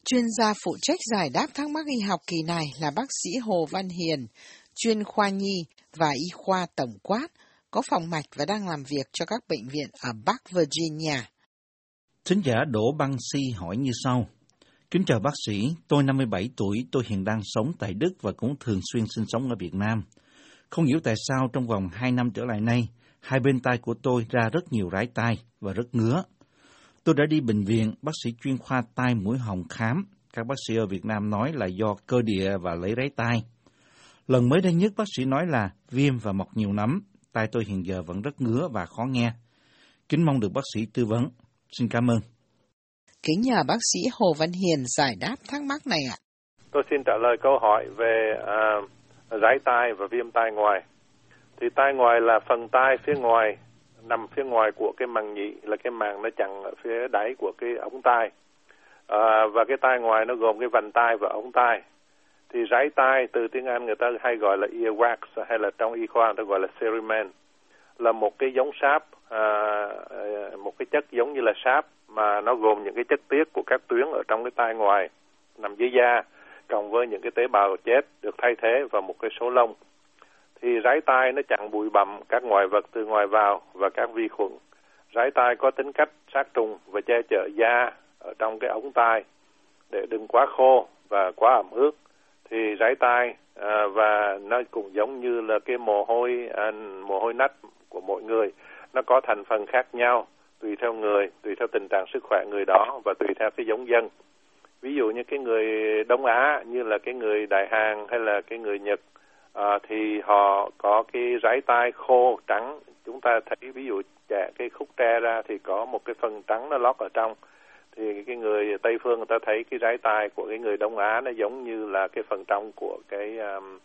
Chuyên gia phụ trách giải đáp thắc mắc y học kỳ này là bác sĩ Hồ Văn Hiền, chuyên khoa nhi và y khoa tổng quát, có phòng mạch và đang làm việc cho các bệnh viện ở Bắc Virginia. Thính giả Đỗ Băng Si hỏi như sau. Kính chào bác sĩ, tôi 57 tuổi, tôi hiện đang sống tại Đức và cũng thường xuyên sinh sống ở Việt Nam. Không hiểu tại sao trong vòng 2 năm trở lại nay, hai bên tai của tôi ra rất nhiều rái tai và rất ngứa. Tôi đã đi bệnh viện, bác sĩ chuyên khoa tai mũi họng khám. Các bác sĩ ở Việt Nam nói là do cơ địa và lấy ráy tai. Lần mới đây nhất bác sĩ nói là viêm và mọc nhiều nấm. Tai tôi hiện giờ vẫn rất ngứa và khó nghe. Kính mong được bác sĩ tư vấn. Xin cảm ơn. Kính nhờ bác sĩ Hồ Văn Hiền giải đáp thắc mắc này ạ. Tôi xin trả lời câu hỏi về ráy tai và viêm tai ngoài. Thì tai ngoài là phần tai phía ngoài, nằm phía ngoài của cái màng nhĩ, là cái màng nó chặn ở phía đáy của cái ống tai. Và cái tai ngoài nó gồm cái vành tai và ống tai. Thì ráy tai từ tiếng Anh người ta hay gọi là earwax, hay là trong y khoa người ta gọi là cerumen, là một cái giống sáp, một cái chất giống như là sáp mà nó gồm những cái chất tiết của các tuyến ở trong cái tai ngoài nằm dưới da, cộng với những cái tế bào chết được thay thế vào một cái số lông. Thì ráy tai nó chặn bụi bặm, các ngoại vật từ ngoài vào và các vi khuẩn. Ráy tai có tính cách sát trùng và che chở da ở trong cái ống tai để đừng quá khô và quá ẩm ướt. Thì ráy tai và nó cũng giống như là cái mồ hôi nách của mỗi người, nó có thành phần khác nhau tùy theo người, tùy theo tình trạng sức khỏe người đó và tùy theo cái giống dân. Ví dụ như cái người Đông Á, như là cái người Đại Hàn hay là cái người Nhật, thì họ có cái ráy tai khô trắng. Chúng ta thấy ví dụ chẻ cái khúc tre ra thì có một cái phần trắng nó lót ở trong. Thì cái người Tây phương người ta thấy cái ráy tai của cái người Đông Á nó giống như là cái phần trong của cái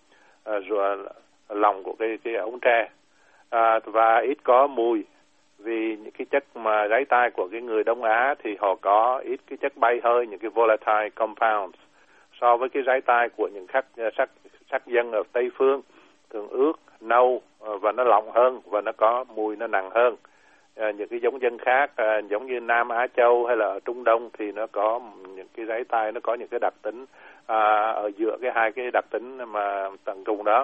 lòng của cái ống tre, và ít có mùi. Vì những cái chất mà ráy tai của cái người Đông Á thì họ có ít cái chất bay hơi, những cái volatile compounds, so với cái ráy tai của những sắc dân ở Tây phương thường ướt, nâu và nó lỏng hơn và nó có mùi nó nặng hơn. Những cái giống dân khác giống như Nam Á Châu hay là ở Trung Đông thì nó có những cái ráy tai, nó có những cái đặc tính ở giữa cái hai cái đặc tính mà tầng trùng đó.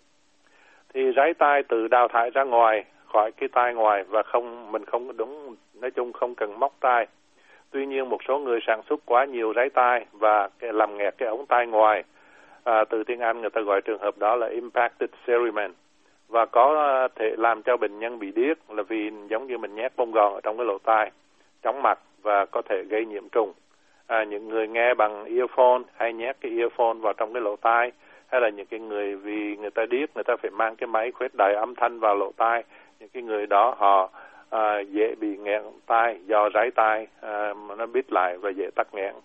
Thì ráy tai tự đào thải ra ngoài khỏi cái tai ngoài và mình không đúng, nói chung không cần móc tai. Tuy nhiên một số người sản xuất quá nhiều ráy tai và làm nghẹt cái ống tai ngoài, từ tiếng Anh người ta gọi trường hợp đó là impacted cerumen, và có thể làm cho bệnh nhân bị điếc, là vì giống như mình nhét bông gòn ở trong cái lỗ tai, chóng mặt và có thể gây nhiễm trùng. Những người nghe bằng earphone hay nhét cái earphone vào trong cái lỗ tai, hay là những cái người vì người ta điếc, người ta phải mang cái máy khuếch đại âm thanh vào lỗ tai, những cái người đó họ dễ bị nghẹn tai do ráy tai nó bít lại và dễ tắc nghẹn.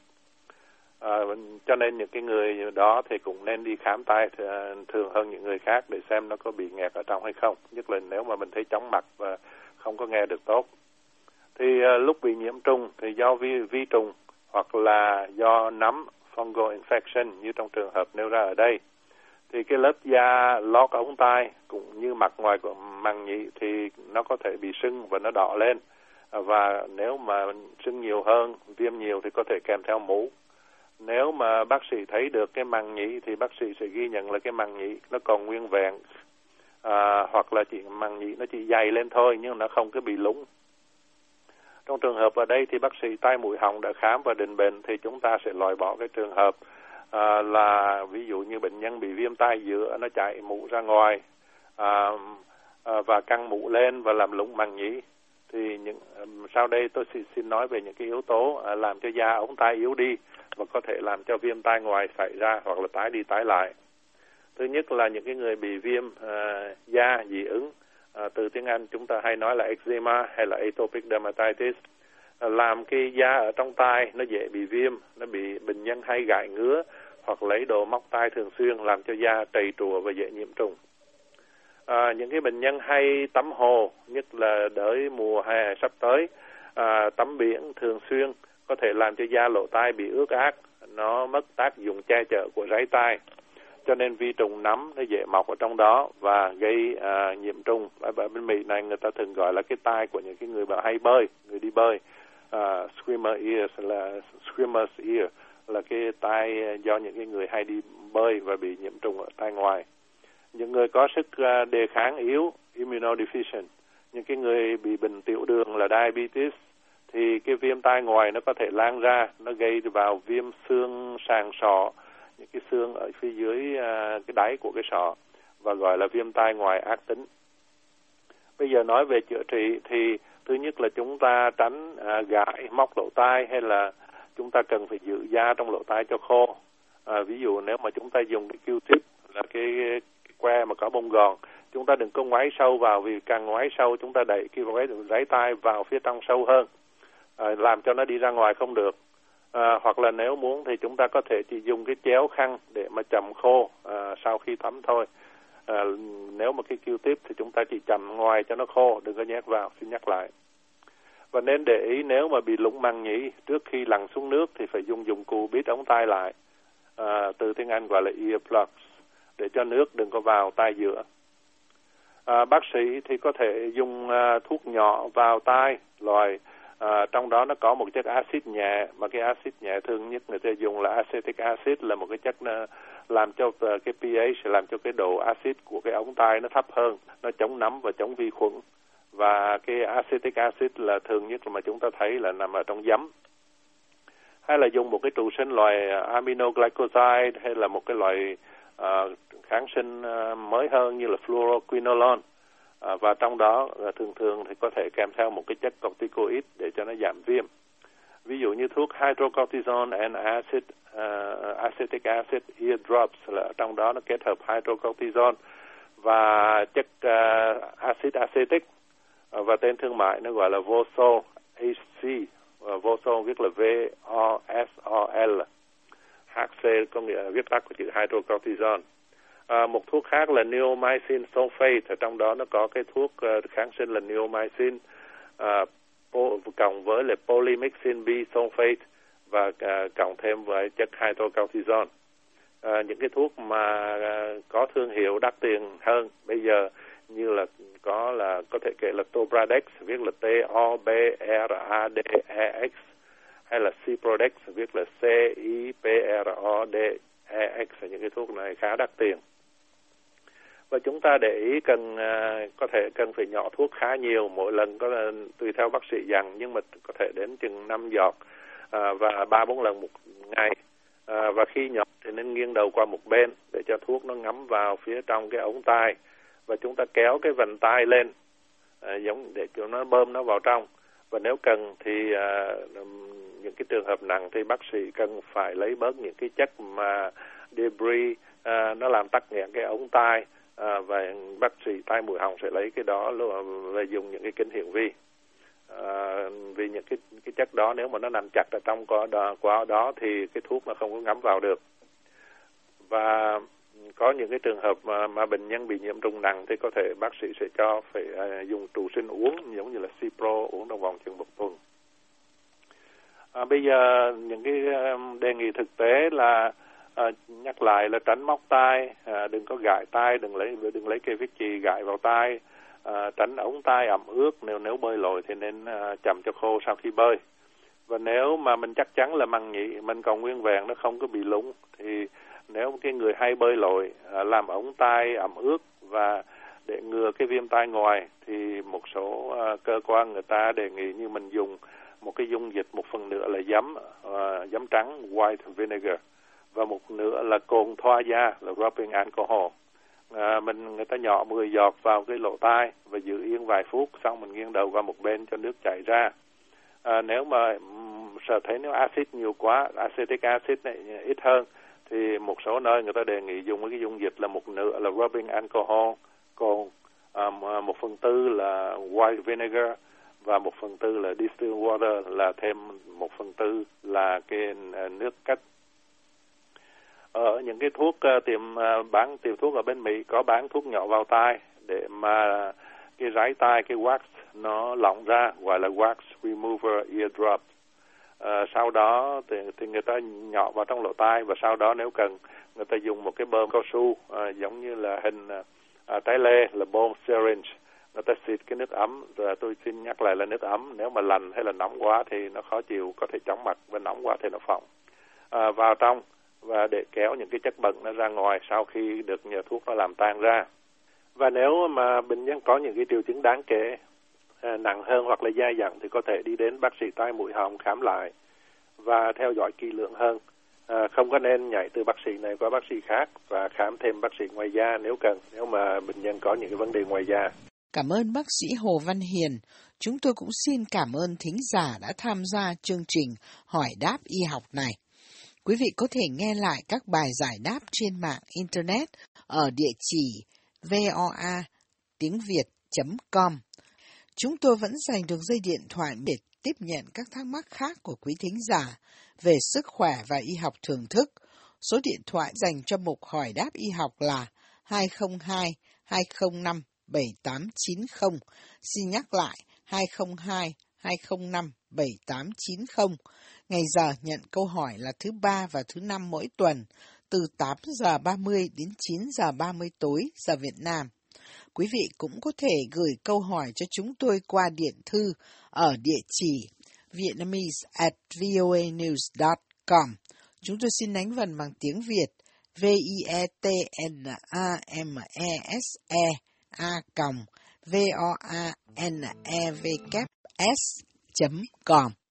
Cho nên những cái người đó thì cũng nên đi khám tai thường hơn những người khác để xem nó có bị nghẹt ở trong hay không, nhất là nếu mà mình thấy chóng mặt và không có nghe được tốt. Thì lúc bị nhiễm trùng thì do vi trùng hoặc là do nấm, fungal infection như trong trường hợp nêu ra ở đây, thì cái lớp da lót ống tai cũng như mặt ngoài của màng nhĩ thì nó có thể bị sưng và nó đỏ lên, và nếu mà sưng nhiều hơn, viêm nhiều thì có thể kèm theo mủ. Nếu mà bác sĩ thấy được cái màng nhĩ thì bác sĩ sẽ ghi nhận là cái màng nhĩ nó còn nguyên vẹn, hoặc là màng nhĩ nó chỉ dày lên thôi nhưng nó không có bị lún. Trong trường hợp ở đây thì bác sĩ tai mũi họng đã khám và định bệnh thì chúng ta sẽ loại bỏ cái trường hợp là ví dụ như bệnh nhân bị viêm tai giữa, nó chảy mủ ra ngoài và căng mủ lên và làm lún màng nhĩ. Thì sau đây tôi xin nói về những cái yếu tố làm cho da ống tai yếu đi và có thể làm cho viêm tai ngoài xảy ra hoặc là tái đi tái lại. Thứ nhất là những cái người bị viêm da dị ứng, từ tiếng Anh chúng ta hay nói là eczema hay là atopic dermatitis, làm cái da ở trong tai nó dễ bị viêm, nó bị bệnh nhân hay gãi ngứa hoặc lấy đồ móc tai thường xuyên làm cho da trầy trùa và dễ nhiễm trùng. Những cái bệnh nhân hay tắm hồ, nhất là đợi mùa hè sắp tới, tắm biển thường xuyên có thể làm cho da lỗ tai bị ướt át, nó mất tác dụng che chở của ráy tai, cho nên vi trùng nấm nó dễ mọc ở trong đó và gây nhiễm trùng. Ở bên Mỹ này người ta thường gọi là cái tai của những cái người mà hay bơi, người đi bơi, swimmer ears là swimmer's ear, là cái tai do những cái người hay đi bơi và bị nhiễm trùng ở tai ngoài. Những người có sức đề kháng yếu, immunodeficient, những cái người bị bệnh tiểu đường là diabetes, thì cái viêm tai ngoài nó có thể lan ra, nó gây vào viêm xương sàng sọ, những cái xương ở phía dưới cái đáy của cái sọ, và gọi là viêm tai ngoài ác tính. Bây giờ nói về chữa trị thì thứ nhất là chúng ta tránh gãi, móc lỗ tai, hay là chúng ta cần phải giữ da trong lỗ tai cho khô. Ví dụ nếu mà chúng ta dùng cái Q-tip là cái que mà có bông gòn, chúng ta đừng có ngoáy sâu vào, vì càng ngoáy sâu chúng ta đẩy cái ráy tai vào phía trong sâu hơn, làm cho nó đi ra ngoài không được. Hoặc là nếu muốn thì chúng ta có thể chỉ dùng cái chéo khăn để mà chầm khô sau khi tắm thôi. Nếu mà cái Q-tip thì chúng ta chỉ chầm ngoài cho nó khô, đừng có nhét vào, xin nhắc lại. Và nên để ý nếu mà bị lủng màng nhĩ, trước khi lặn xuống nước thì phải dùng dụng cụ bít ống tai lại, từ tiếng Anh gọi là earplugs, để cho nước đừng có vào tai giữa. Bác sĩ thì có thể dùng thuốc nhỏ vào tai, loại trong đó nó có một chất axit nhẹ, mà cái axit nhẹ thường nhất người ta dùng là acetic acid, là một cái chất làm cho cái pH, làm cho cái độ axit của cái ống tai nó thấp hơn, nó chống nấm và chống vi khuẩn. Và cái acetic acid là thường nhất mà chúng ta thấy là nằm ở trong giấm. Hay là dùng một cái trụ sinh loại aminoglycoside, hay là một cái loại kháng sinh mới hơn như là fluoroquinolone. Và trong đó thường thì có thể kèm theo một cái chất corticoid để cho nó giảm viêm. Ví dụ như thuốc hydrocortisone and acetic acid ear drops, là trong đó nó kết hợp hydrocortisone và chất acid acetic, và tên thương mại nó gọi là Vosol HC. Vosol viết là VOSOL, HC có nghĩa viết tắt của chữ hydrocortisone. Một thuốc khác là neomycin sulfate, ở trong đó nó có cái thuốc kháng sinh là neomycin cộng với là polymyxin B sulfate và cộng thêm với chất hydrocortisone. Những cái thuốc mà có thương hiệu đắt tiền hơn bây giờ như là có thể kể là Tobradex, viết là TOBRADEX, hay là Ciprodex, viết là CIPRODEX. Những cái thuốc này khá đắt tiền. Và chúng ta để ý cần phải nhỏ thuốc khá nhiều, mỗi lần tùy theo bác sĩ dặn, nhưng mà có thể đến chừng 5 giọt và 3-4 lần một ngày. Và khi nhỏ thì nên nghiêng đầu qua một bên để cho thuốc nó ngấm vào phía trong cái ống tai, và chúng ta kéo cái vành tai lên giống để cho nó bơm nó vào trong. Và nếu cần thì những cái trường hợp nặng thì bác sĩ cần phải lấy bớt những cái chất mà debris nó làm tắc nghẽn cái ống tai, và bác sĩ tai mũi họng sẽ lấy cái đó và dùng những cái kính hiển vi. Vì những cái chất đó nếu mà nó nằm chặt ở trong qua đó thì cái thuốc nó không có ngấm vào được. Và có những cái trường hợp mà bệnh nhân bị nhiễm trùng nặng thì có thể bác sĩ sẽ cho phải dùng trụ sinh uống, giống như là Cipro, uống trong vòng chừng 1 tuần. Bây giờ những cái đề nghị thực tế là nhắc lại là tránh móc tai, đừng có gãi tai, đừng lấy cây viết chì gãi vào tai, tránh ống tai ẩm ướt, nếu bơi lội thì nên chầm cho khô sau khi bơi. Và nếu mà mình chắc chắn là màng nhĩ mình còn nguyên vẹn, nó không có bị lủng, thì nếu cái người hay bơi lội làm ống tai ẩm ướt và để ngừa cái viêm tai ngoài thì một số cơ quan người ta đề nghị như mình dùng một cái dung dịch 1/4 là giấm trắng white vinegar và 1/2 là cồn thoa da là rubbing alcohol. Người ta nhỏ 10 giọt vào cái lỗ tai và giữ yên vài phút, xong mình nghiêng đầu qua một bên cho nước chảy ra. Nếu mà sợ thấy nếu axit nhiều quá, acetic acid này ít hơn, thì một số nơi người ta đề nghị dùng cái dung dịch là 1/2 là rubbing alcohol, cồn 1/4 là white vinegar và 1/4 là distilled water, là thêm 1/4 là cái nước cách. Ở những cái thuốc bán tiệm thuốc ở bên Mỹ có bán thuốc nhỏ vào tai để mà cái ráy tai, cái wax nó lỏng ra, gọi là wax remover eardrop. Sau đó thì người ta nhỏ vào trong lỗ tai, và sau đó nếu cần người ta dùng một cái bơm cao su giống như là hình trái lê, là bơm syringe, người ta xịt cái nước ấm. Rồi tôi xin nhắc lại là nước ấm, nếu mà lạnh hay là nóng quá thì nó khó chịu, có thể chóng mặt, và nóng quá thì nó phồng. vào trong và để kéo những cái chất bẩn nó ra ngoài sau khi được nhờ thuốc nó làm tan ra. Và nếu mà bệnh nhân có những cái triệu chứng đáng kể nặng hơn hoặc là dai dẳng thì có thể đi đến bác sĩ tai mũi họng khám lại và theo dõi kỹ lưỡng hơn. Không có nên nhảy từ bác sĩ này qua bác sĩ khác và khám thêm bác sĩ ngoại da nếu cần, nếu mà bệnh nhân có những cái vấn đề ngoài da. Cảm ơn bác sĩ Hồ Văn Hiền. Chúng tôi cũng xin cảm ơn thính giả đã tham gia chương trình Hỏi đáp y học này. Quý vị có thể nghe lại các bài giải đáp trên mạng Internet ở địa chỉ voa.tiếng.việt.com. Chúng tôi vẫn dành đường dây điện thoại để tiếp nhận các thắc mắc khác của quý thính giả về sức khỏe và y học thường thức. Số điện thoại dành cho mục Hỏi đáp y học là 202 205 7890. Xin nhắc lại 202 205 7890. Ngày giờ nhận câu hỏi là thứ Ba và thứ Năm mỗi tuần, từ 8 giờ 30 đến 9 giờ 30 tối giờ Việt Nam. Quý vị cũng có thể gửi câu hỏi cho chúng tôi qua điện thư ở địa chỉ vietnamese@voanews.com. Chúng tôi xin đánh vần bằng tiếng Việt vietnamese@voanevks.com.